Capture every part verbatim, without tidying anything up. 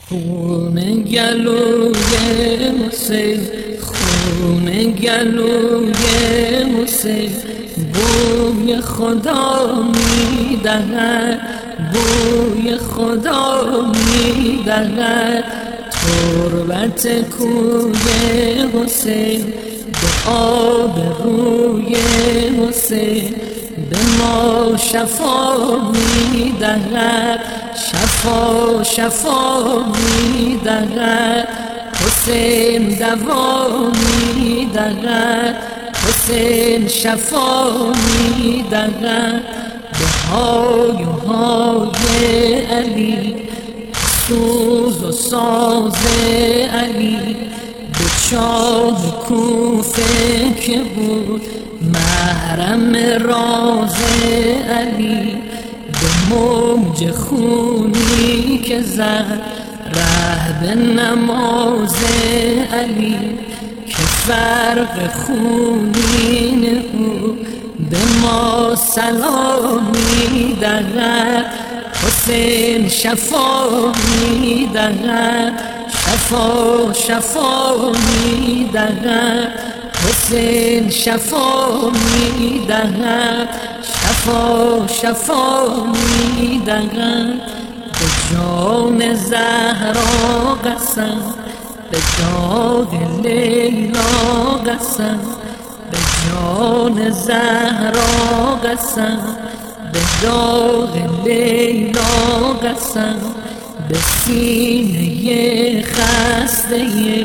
خون گلوی حسین، خون گلوی حسین بوی خدا میدهد، بوی خدا میدهد. تربت کوی حسین به آب روی حسین به ما شفا میدهد، شفا شفا میدهد. حسین دوا میدهد، حسین شفا میدهد. به های و های علی، سوز و ساز علی، به چاه کوفه که بود محرم راز علی، به موج خونی که زد ره به نماز علی، که فرق خونین او به ما سلام میدهد. حسین شفا میدهد، شفا شفا میدهد. حسین شفا میدهد، شفا شفا میدهد. به جان زهرا قسم، به داد لیلا قسم، به جان زهرا قسم، به داد لیلا قسم. به سینه خسته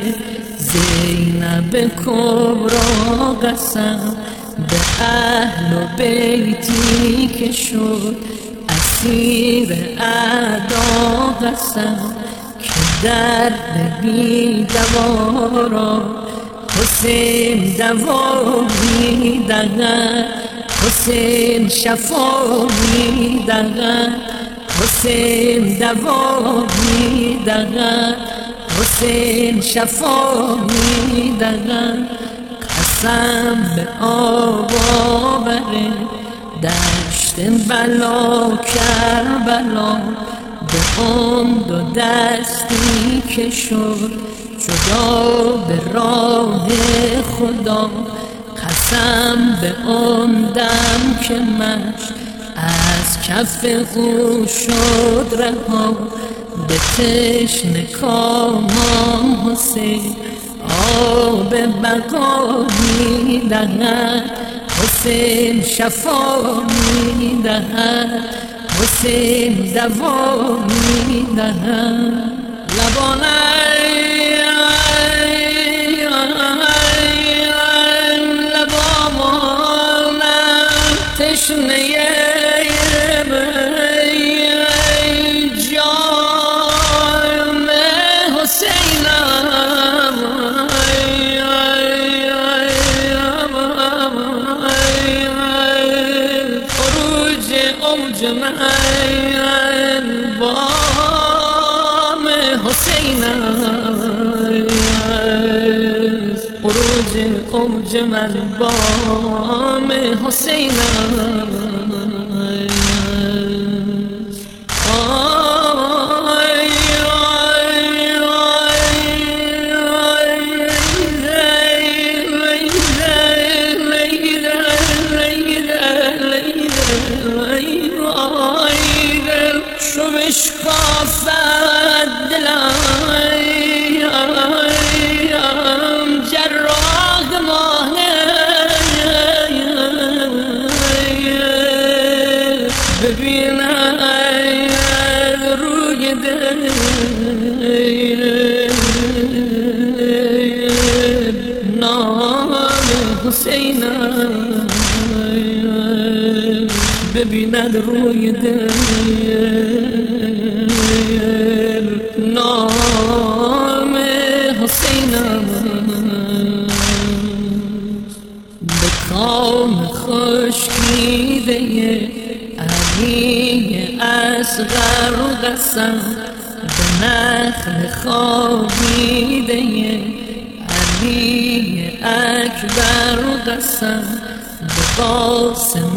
زینب کبرا قسم، به اهل و بیتی که شد اسیر اعدا قسم، که درد بی دوا را حسین دوا میدهد، حسین شفا میدهد. حسین دوا میدهد، حسین شفا میدهد. قسم به آقا بره دشت بلا کربلا، به اون دو دستی که شد جدا به راه خدا. قسم به اون دم که مشت از کف او شد رها، به تشنه کامان حسین آب بقا میدهد. حسین شفا میدهد، حسین دوا میدهد. لبانه تشنه جام حسینم، خروج اوج من بام حسینم، خروج اوج من بام حسینم. شو بشکافد دلم جراح مانه، ببینم روی دل نام حسینم، ببیند روی دل نام حسینم. به کام خشکیده علی اصغر قسم، به نخل خوابیده علی اکبر قسم، به قاسم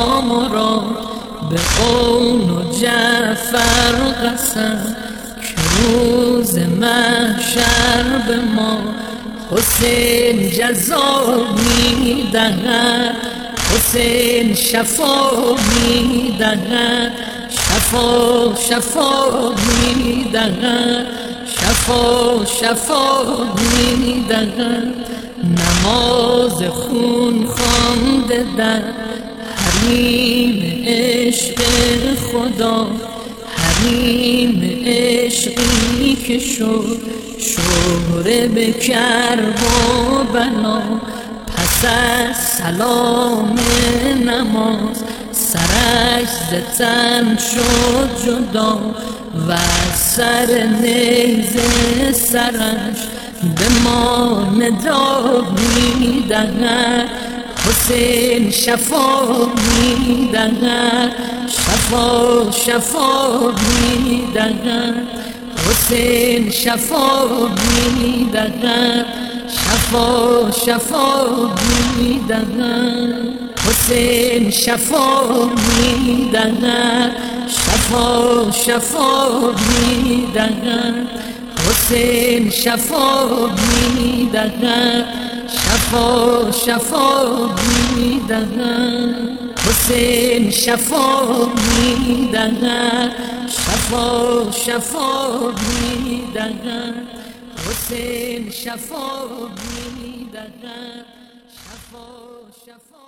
نامراد، به اون و جعفر قسم، که روز محشر به ما حسین جزا میدهد، حسین شفا میدهد، شفا شفا میدهد، شفا شفا میدهد. نماز خون خوانده در حریم عشق خدا، حریم عشقی که شد شهره به کرب و بلا. پس از سلام نماز سرش ز تن شد جدا و سر نیزه سرش به ما ندا میدهد. حسین شفا میدهد، شفا شفا میدهد. حسین شفا میدهد، شفا شفا میدهد. حسین شفا میدهد، شفا شفا میدهد. حسین شفا میدهد، شفا شفا میدهد. حسین شفا میدهد، شفا شفا میدهد. حسین شفا میدهد، شفا شفا